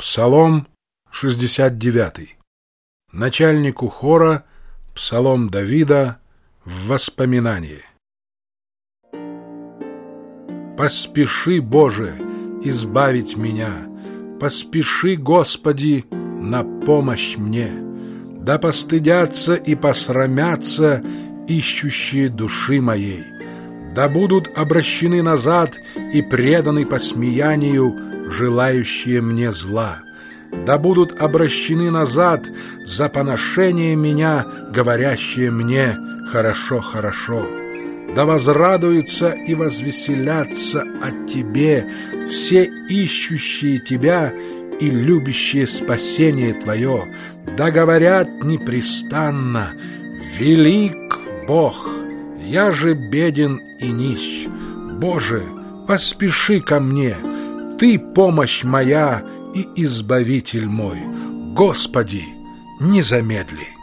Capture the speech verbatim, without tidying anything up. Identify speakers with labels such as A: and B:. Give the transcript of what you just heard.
A: Псалом шестьдесят девятый. Начальнику хора Псалом Давида в воспоминании. Поспеши, Боже, избавить меня, поспеши, Господи, на помощь мне. Да постыдятся и посрамятся ищущие души моей, да будут обращены назад и преданы посмеянию желающие мне зла, да будут обращены назад за поношение меня, говорящие мне «хорошо, хорошо». Да возрадуются и возвеселятся от Тебе все ищущие Тебя и любящие спасение Твое, да говорят непрестанно: «Велик Бог, я же беден и нищ. Боже, поспеши ко мне, Ты помощь моя и избавитель мой. Господи, не замедли».